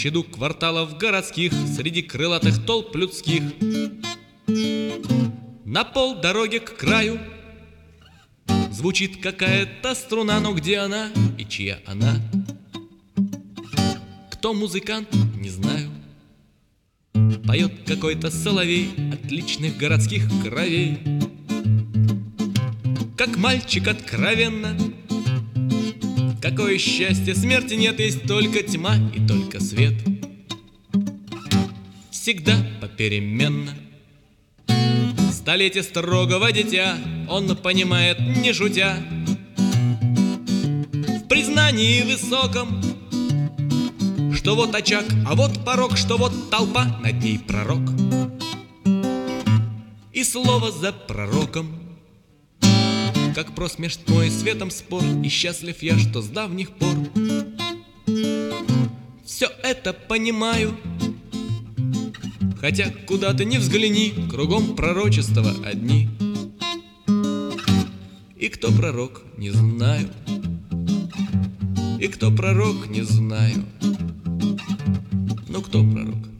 чаду кварталов городских, среди крылатых толп людских, на пол дороги к краю звучит какая-то струна, но где она и чья она? Кто музыкант, не знаю. Поет какой-то соловей отличных городских кровей, как мальчик откровенно. Какое счастье, смерти нет, есть только тьма и только свет. Всегда попеременно. Столетие строгого дитя он понимает, не шутя, в признании высоком, что вот очаг, а вот порог, что вот толпа, над ней пророк. И слово за пророком, как прост меж тьмой и светом спор, и счастлив я, что с давних пор все это понимаю. Хотя куда ты ни взгляни, кругом пророчества одни. И кто пророк, не знаю. И кто пророк, не знаю. Ну кто пророк?